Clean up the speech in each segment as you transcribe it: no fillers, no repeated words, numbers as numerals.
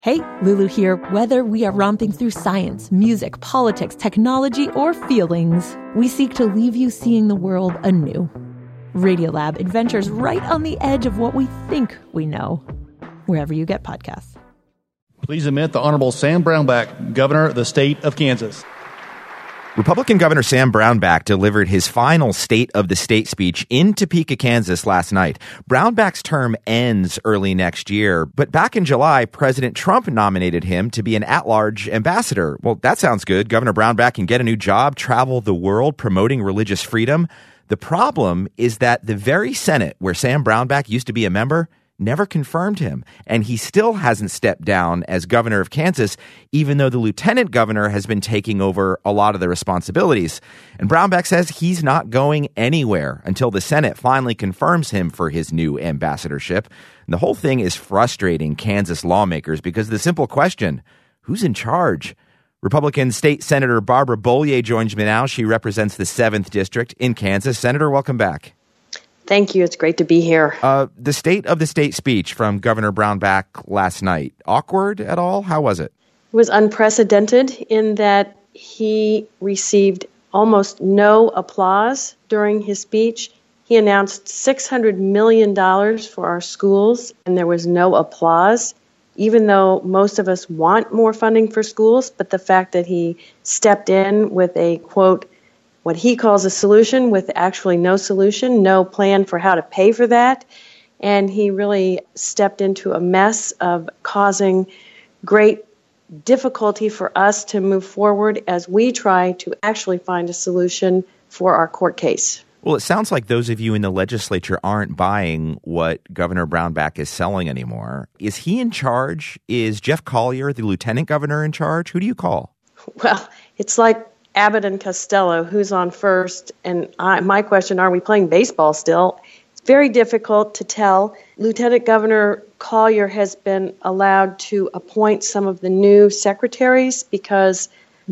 Hey, Lulu here. Whether we are romping through science, music, politics, technology, or feelings, we seek to leave you seeing the world anew. Radiolab adventures right on the edge of what we think we know, wherever you get podcasts. Please admit the Honorable Sam Brownback, Governor of the state of Kansas. Republican Governor Sam Brownback delivered his final State of the State speech in Topeka, Kansas last night. Brownback's term ends early next year, but back in July, President Trump nominated him to be an at-large ambassador. Well, that sounds good. Governor Brownback can get a new job, travel the world promoting religious freedom. The problem is that the very Senate where Sam Brownback used to be a member never confirmed him, and he still hasn't stepped down as governor of Kansas, even though the lieutenant governor has been taking over a lot of the responsibilities. And Brownback says he's not going anywhere until the Senate finally confirms him for his new ambassadorship. And the whole thing is frustrating Kansas lawmakers because the simple question, who's in charge? Republican State Senator Barbara Bollier joins me now. She represents the 7th District in Kansas. Senator, welcome back. Thank you. It's great to be here. The State of the State speech from Governor Brownback last night, awkward at all? How was it? It was unprecedented in that he received almost no applause during his speech. He announced $600 million for our schools, and there was no applause, even though most of us want more funding for schools. But the fact that he stepped in with a, quote, what he calls a solution with actually no solution, no plan for how to pay for that. And he really stepped into a mess of causing great difficulty for us to move forward as we try to actually find a solution for our court case. Well, it sounds like those of you in the legislature aren't buying what Governor Brownback is selling anymore. Is he in charge? Is Jeff Collier, the lieutenant governor, in charge? Who do you call? Well, it's like Abbott and Costello, who's on first? And my question, are we playing baseball still? It's very difficult to tell. Lieutenant Governor Collier has been allowed to appoint some of the new secretaries because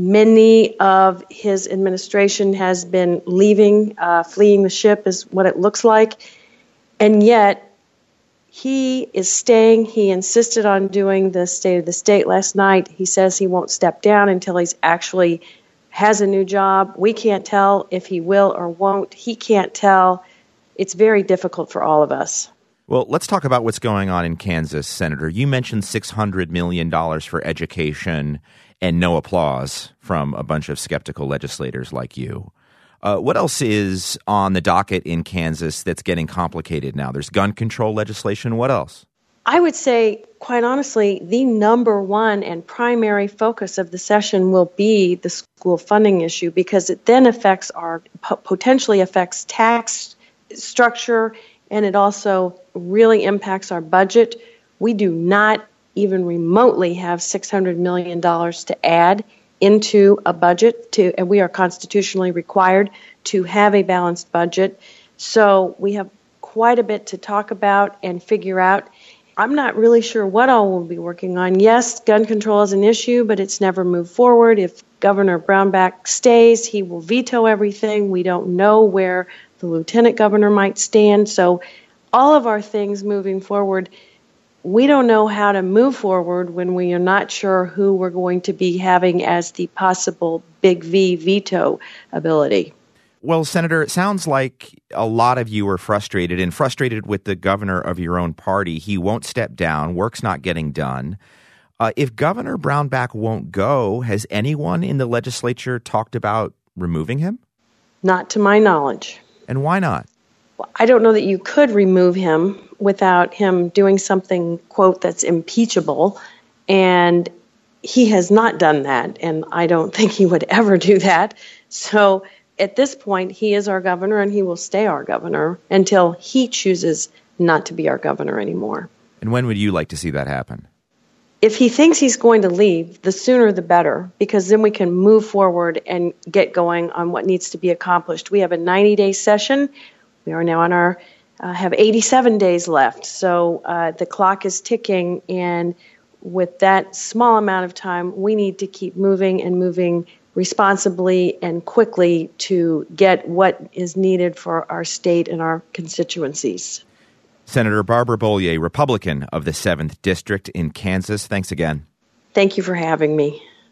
many of his administration has been leaving, fleeing the ship is what it looks like. And yet he is staying. He insisted on doing the State of the State last night. He says he won't step down until he's actually has a new job. We can't tell if he will or won't. He can't tell. It's very difficult for all of us. Well, let's talk about what's going on in Kansas, Senator. You mentioned $600 million for education and no applause from a bunch of skeptical legislators like you. What else is on the docket in Kansas that's getting complicated now? There's gun control legislation. What else? I would say, quite honestly, the number one and primary focus of the session will be the school funding issue because it then potentially affects tax structure, and it also really impacts our budget. We do not even remotely have $600 million to add into a budget, and we are constitutionally required to have a balanced budget. So we have quite a bit to talk about and figure out. I'm not really sure what all we'll be working on. Yes, gun control is an issue, but it's never moved forward. If Governor Brownback stays, he will veto everything. We don't know where the lieutenant governor might stand. So all of our things moving forward, we don't know how to move forward when we are not sure who we're going to be having as the possible big V veto ability. Well, Senator, it sounds like a lot of you are frustrated with the governor of your own party. He won't step down. Work's not getting done. If Governor Brownback won't go, has anyone in the legislature talked about removing him? Not to my knowledge. And why not? Well, I don't know that you could remove him without him doing something, quote, that's impeachable. And he has not done that. And I don't think he would ever do that. So at this point, he is our governor, and he will stay our governor until he chooses not to be our governor anymore. And when would you like to see that happen? If he thinks he's going to leave, the sooner the better, because then we can move forward and get going on what needs to be accomplished. We have a 90-day session. We are now on have 87 days left. So the clock is ticking, and with that small amount of time, we need to keep moving and moving responsibly and quickly to get what is needed for our state and our constituencies. Senator Barbara Bollier, Republican of the 7th District in Kansas, thanks again. Thank you for having me.